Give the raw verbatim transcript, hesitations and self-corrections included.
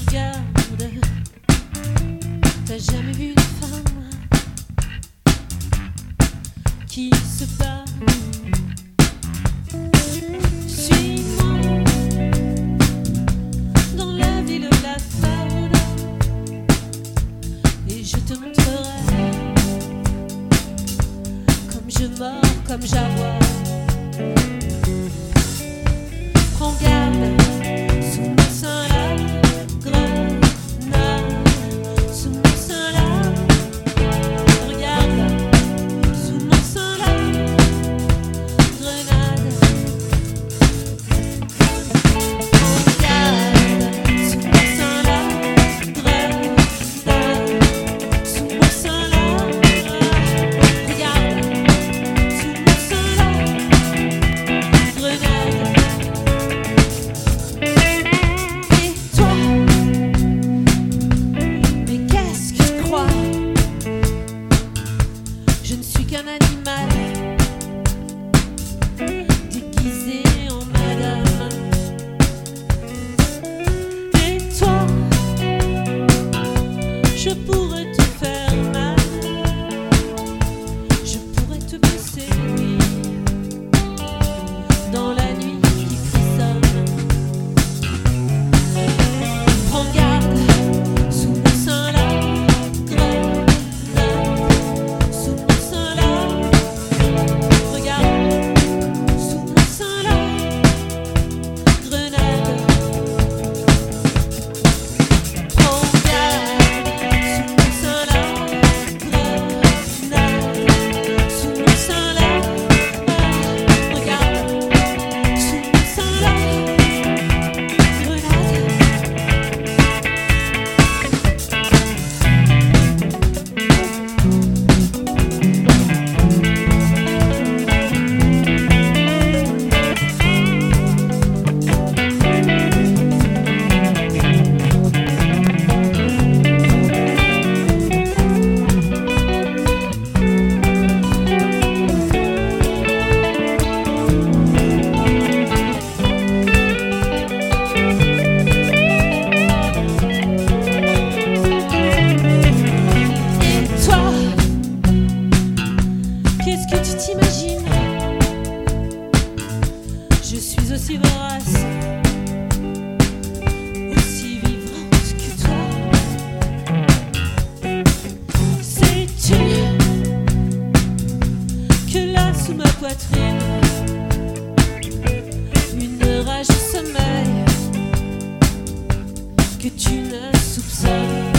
regarde, t'as jamais vu une femme qui se bat. Suis-moi dans la ville la farde et je te montrerai comme je mords, comme j'aboie. Prends garde. Je ne suis qu'un animal déguisé en madame. Et toi, je pourrais te faire mal, je pourrais te blesser, oui, dans la nuit qui frissonne. Prends garde, sous mon sein là. Qu'est-ce que tu t'imagines? Je suis aussi vorace, aussi vivante que toi. Sais-tu que là sous ma poitrine, une rage de sommeil que tu ne soupçonnes